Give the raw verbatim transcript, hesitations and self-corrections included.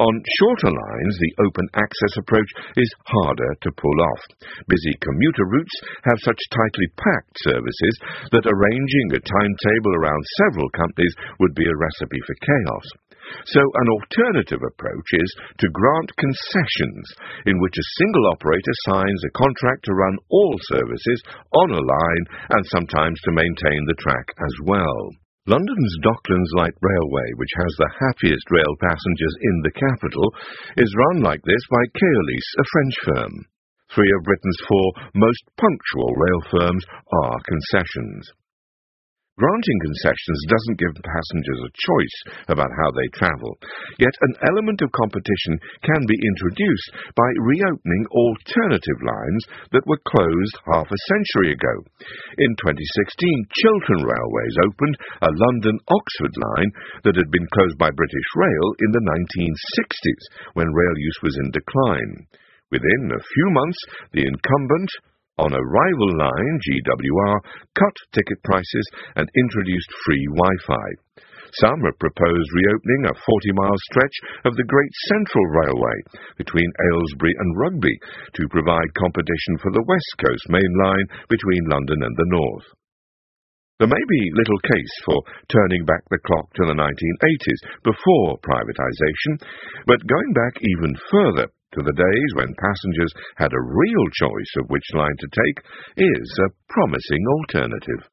On shorter lines, the open access approach is harder to pull off. Busy commuter routes have such tightly packed services that arranging a timetable around several companies would be a recipe for chaos. So an alternative approach is to grant concessions, in which a single operator signs a contract to run all services on a line and sometimes to maintain the track as well. London's Docklands Light Railway, which has the happiest rail passengers in the capital, is run like this by Keolis, a French firm. Three of Britain's four most punctual rail firms are concessions. Granting concessions doesn't give passengers a choice about how they travel, yet an element of competition can be introduced by reopening alternative lines that were closed half a century ago. In twenty sixteen, Chiltern Railways opened a London-Oxford line that had been closed by British Rail in the nineteen sixties, when rail use was in decline. Within a few months, the incumbent, on a rival line, G W R, cut ticket prices and introduced free Wi-Fi. Some have proposed reopening a forty-mile stretch of the Great Central Railway between Aylesbury and Rugby to provide competition for the West Coast main line between London and the North. There may be little case for turning back the clock to the nineteen eighties, before privatisation, but going back even further, to the days when passengers had a real choice of which line to take, is a promising alternative.